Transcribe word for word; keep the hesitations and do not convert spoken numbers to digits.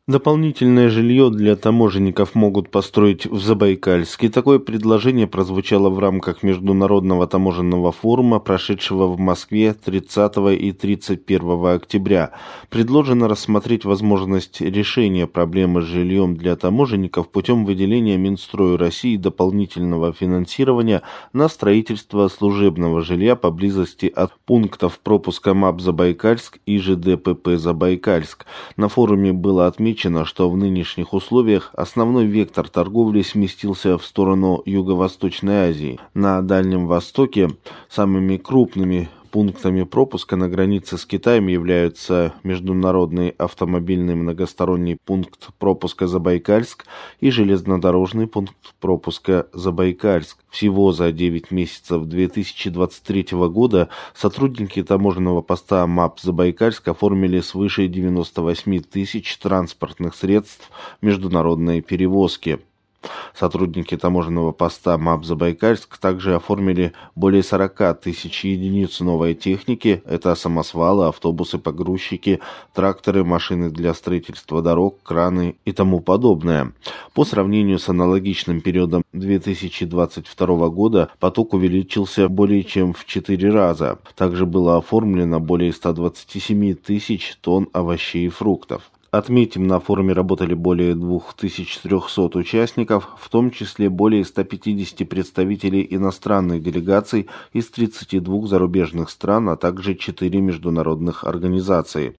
Дополнительное жилье для таможенников могут построить в Забайкальске. Такое предложение прозвучало в рамках Международного таможенного форума, прошедшего в Москве тридцатого и тридцать первого октября. Предложено рассмотреть возможность решения проблемы с жильем для таможенников путем выделения Минстрою России дополнительного финансирования на строительство служебного жилья поблизости от пунктов пропуска МАП Забайкальск и ЖД-ПП Забайкальск. На форуме было отмечено, что в нынешних условиях основной вектор торговли сместился в сторону Юго-Восточной Азии. На Дальнем Востоке самыми крупными пунктами пропуска на границе с Китаем являются международный автомобильный многосторонний пункт пропуска Забайкальск и железнодорожный пункт пропуска Забайкальск. Всего за девять месяцев две тысячи двадцать третьего года сотрудники таможенного поста МАП Забайкальск оформили свыше девяноста восьми тысяч транспортных средств международной перевозки. Сотрудники таможенного поста МАП Забайкальск также оформили более сорока тысяч единиц новой техники. Это самосвалы, автобусы, погрузчики, тракторы, машины для строительства дорог, краны и тому подобное. По сравнению с аналогичным периодом две тысячи двадцать второго года поток увеличился более чем в четыре раза. Также было оформлено более ста двадцати семи тысяч тонн овощей и фруктов. Отметим, на форуме работали более двух тысяч трёхсот участников, в том числе более ста пятидесяти представителей иностранных делегаций из тридцати двух зарубежных стран, а также четыре международных организации.